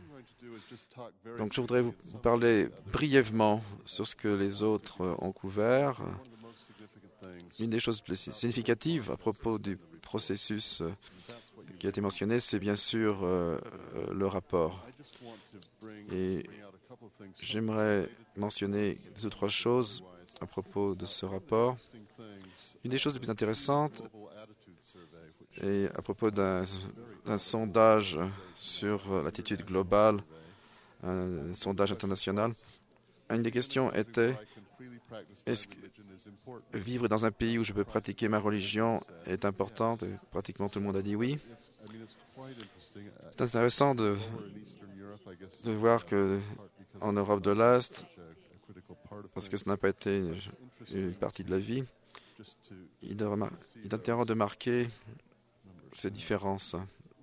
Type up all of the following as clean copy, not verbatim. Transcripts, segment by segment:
Donc, je voudrais vous parler brièvement sur ce que les autres ont couvert. Une des choses plus significatives à propos du processus qui a été mentionné, c'est bien sûr le rapport. Et j'aimerais mentionner deux ou trois choses à propos de ce rapport. Une des choses les plus intéressantes est à propos d'un sondage sur l'attitude globale, un sondage international. Une des questions était, est-ce que vivre dans un pays où je peux pratiquer ma religion est importante? Et pratiquement tout le monde a dit oui. C'est intéressant de voir que en Europe de l'Est, parce que ce n'a pas été une partie de la vie, il est intéressant de marquer ces différences.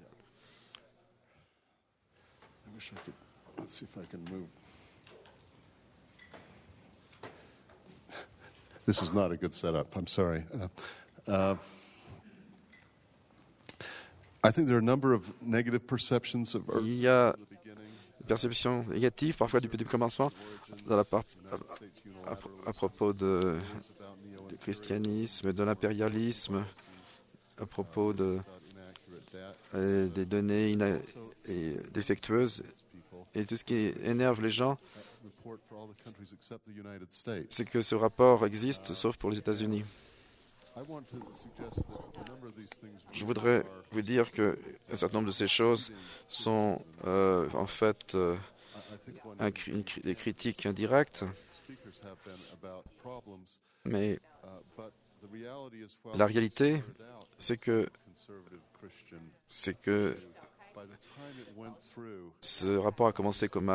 This is not a good setup. I'm sorry. I think there are a number of negative perceptions of Earth. Il y a une perception négative, parfois du commencement, à propos du christianisme, de l'impérialisme, à propos des données défectueuses. Et tout ce qui énerve les gens, c'est que ce rapport existe, sauf pour les États-Unis. Je voudrais vous dire qu'un certain nombre de ces choses sont en fait des critiques indirectes, mais la réalité, c'est que ce rapport a commencé comme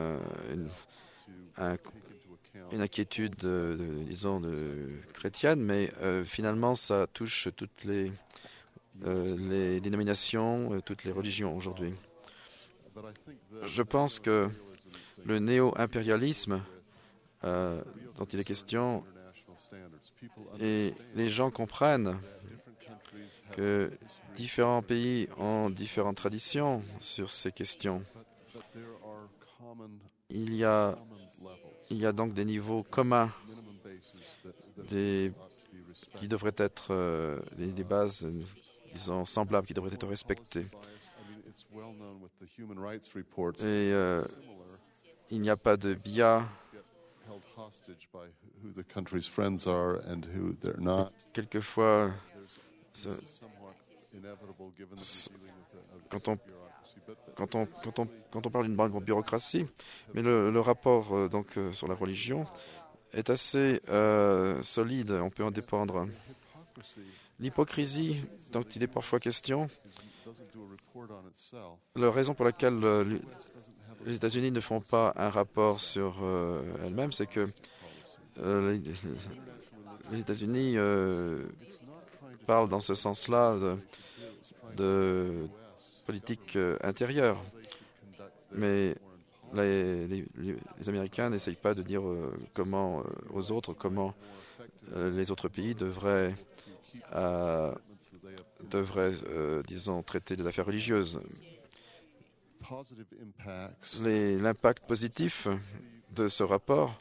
une inquiétude, disons, chrétienne, mais finalement, ça touche toutes les dénominations, toutes les religions aujourd'hui. Je pense que le néo-impérialisme dont il est question, et les gens comprennent que différents pays ont différentes traditions sur ces questions. Il y a donc des niveaux communs qui devraient être des bases, disons, semblables, qui devraient être respectées. Et il n'y a pas de biais. Quelquefois, quand on parle d'une grande bureaucratie, mais le rapport sur la religion est assez solide, on peut en dépendre. L'hypocrisie dont il est parfois question, la raison pour laquelle les États-Unis ne font pas un rapport sur elles-mêmes, c'est que les États-Unis parlent dans ce sens-là de politique intérieure. Mais les Américains n'essayent pas de dire aux autres comment les autres pays devraient disons, traiter des affaires religieuses. L'impact positif de ce rapport,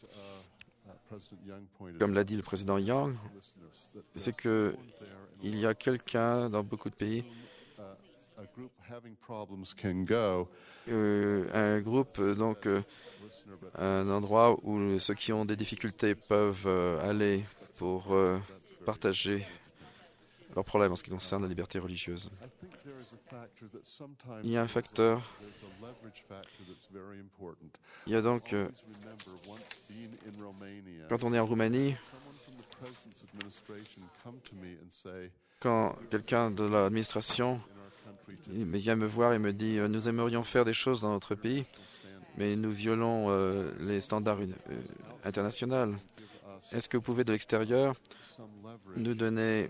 comme l'a dit le président Young, c'est qu'il y a quelqu'un dans beaucoup de pays, un groupe, donc un endroit où ceux qui ont des difficultés peuvent aller pour partager leurs problèmes en ce qui concerne la liberté religieuse. Il y a un facteur. Il y a donc, quand on est en Roumanie, quand quelqu'un de l'administration vient me voir et me dit « Nous aimerions faire des choses dans notre pays, mais nous violons les standards internationaux. Est-ce que vous pouvez, de l'extérieur, nous donner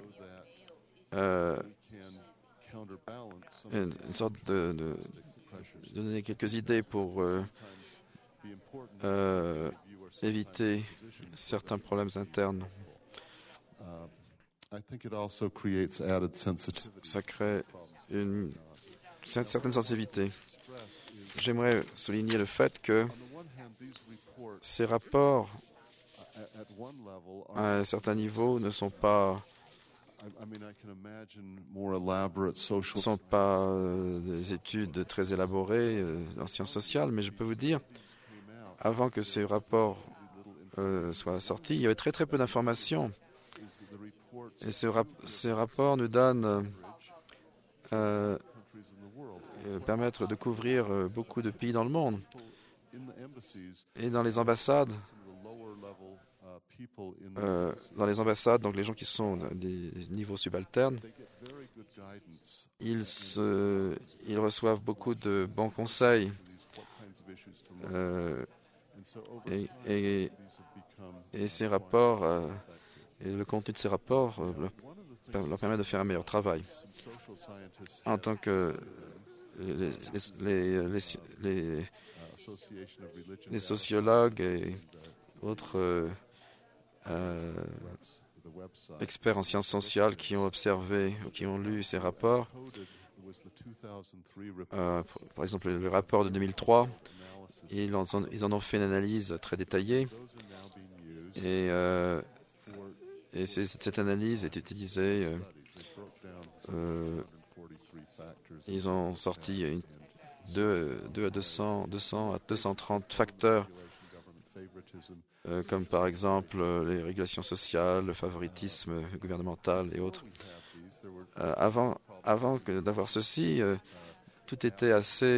une sorte de donner quelques idées pour éviter certains problèmes internes. » Ça crée une certaine sensibilité. j'aimerais souligner le fait que ces rapports, à un certain niveau, ne sont pas des études très élaborées en sciences sociales, mais je peux vous dire, avant que ces rapports soient sortis, il y avait très très peu d'informations. Et ces rapports nous donnent permettre de couvrir beaucoup de pays dans le monde. Et dans les ambassades, donc les gens qui sont à des niveaux subalternes, ils reçoivent beaucoup de bons conseils et ces rapports et le contenu de ces rapports leur permet de faire un meilleur travail. En tant que les sociologues et autres experts en sciences sociales qui ont observé, qui ont lu ces rapports, par exemple le rapport de 2003, ils en ont fait une analyse très détaillée et cette analyse est utilisée. Ils ont sorti 200 à 230 facteurs, comme par exemple les régulations sociales, le favoritisme gouvernemental et autres. Avant d'avoir ceci, tout était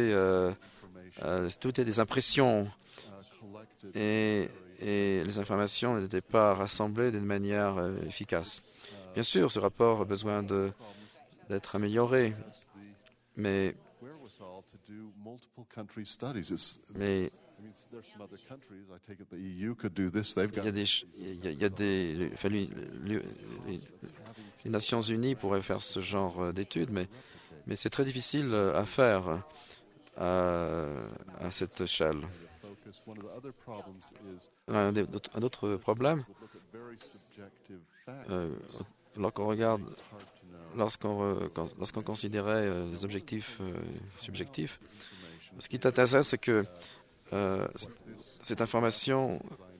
tout était des impressions et les informations n'étaient pas rassemblées d'une manière efficace. Bien sûr, ce rapport a besoin d'être amélioré, mais les Nations Unies pourraient faire ce genre d'études, mais c'est très difficile à faire à cette échelle. Un autre problème, lorsqu'on considérait les objectifs subjectifs, ce qui est intéressant, c'est que ces informations,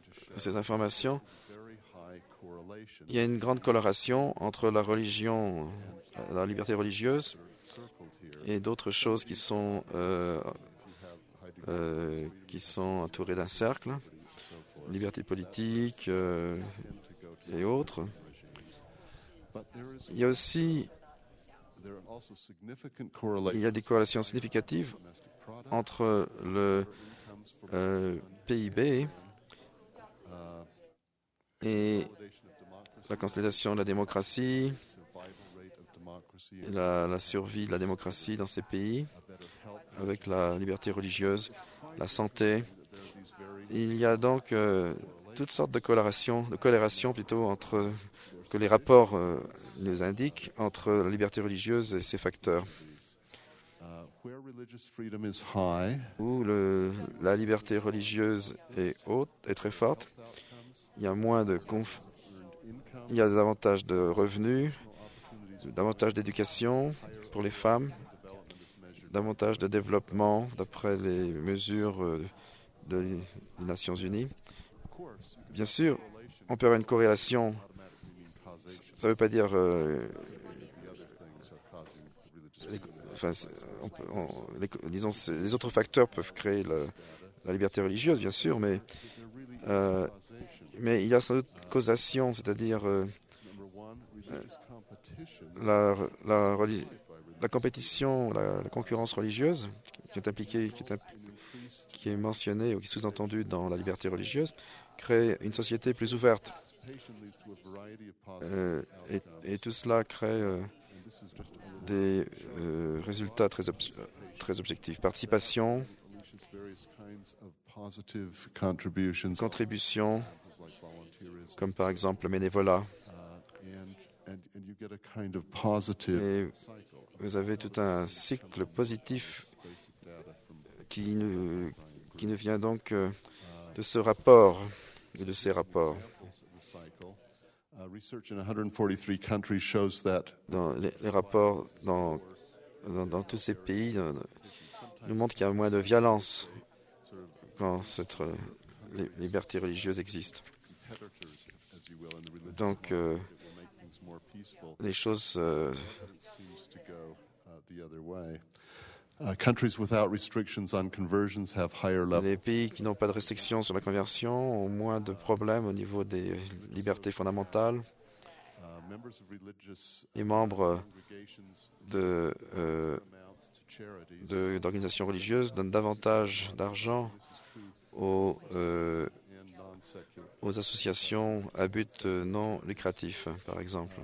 il y a une grande corrélation entre la religion, la liberté religieuse et d'autres choses qui sont entourées d'un cercle, liberté politique et autres. Il y a aussi des corrélations significatives entre le PIB et la consolidation de la démocratie, et la survie de la démocratie dans ces pays, avec la liberté religieuse, la santé. Il y a donc toutes sortes de corrélations entre que les rapports nous indiquent entre la liberté religieuse et ces facteurs. Où la liberté religieuse est haute, est très forte, il y a il y a davantage de revenus, davantage d'éducation pour les femmes, davantage de développement d'après les mesures des Nations Unies. Bien sûr, on peut avoir une corrélation. Ça ne veut pas dire disons, les autres facteurs peuvent créer la liberté religieuse, bien sûr, mais il y a sans doute causation, c'est-à-dire la compétition, la concurrence religieuse qui est mentionnée ou qui est sous-entendue dans la liberté religieuse, crée une société plus ouverte. Et tout cela crée des résultats très objectifs. Participation, contribution, comme par exemple le bénévolat. Et vous avez tout un cycle positif qui nous vient donc de ce rapport et de ces rapports. Dans les rapports dans tous ces pays nous montre qu'il y a moins de violence quand cette liberté religieuse existe. Donc, les choses les pays qui n'ont pas de restrictions sur la conversion ont moins de problèmes au niveau des libertés fondamentales. Les membres d'organisations religieuses donnent davantage d'argent aux associations à but non lucratif, par exemple.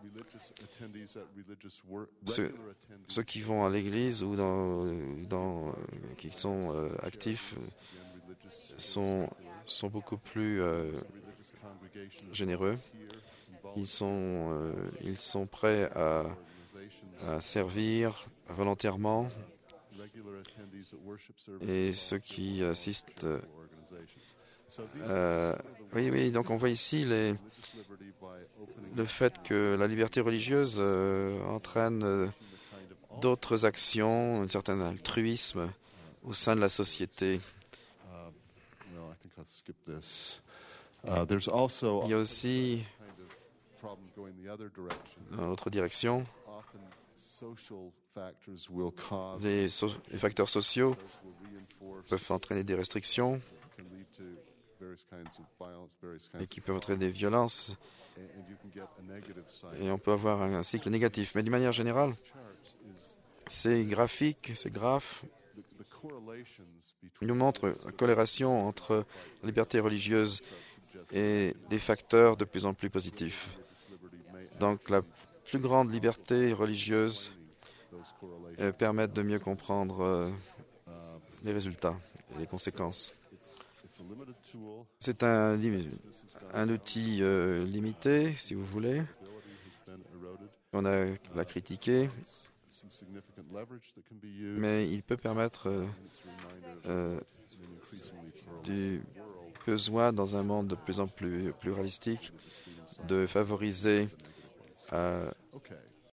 Ceux qui vont à l'église ou qui sont actifs sont beaucoup plus généreux. Ils sont prêts à servir volontairement, et ceux qui assistent. Oui, donc on voit ici le fait que la liberté religieuse entraîne d'autres actions, un certain altruisme au sein de la société. Il y a aussi, dans l'autre direction, les facteurs sociaux peuvent entraîner des restrictions et qui peuvent entraîner des violences, et on peut avoir un cycle négatif. Mais d'une manière générale, ces graphes nous montrent la corrélation entre la liberté religieuse et des facteurs de plus en plus positifs. Donc la plus grande liberté religieuse permet de mieux comprendre les résultats et les conséquences. C'est un outil limité, si vous voulez. On l'a critiqué, mais il peut permettre du besoin, dans un monde de plus en plus pluralistique, de favoriser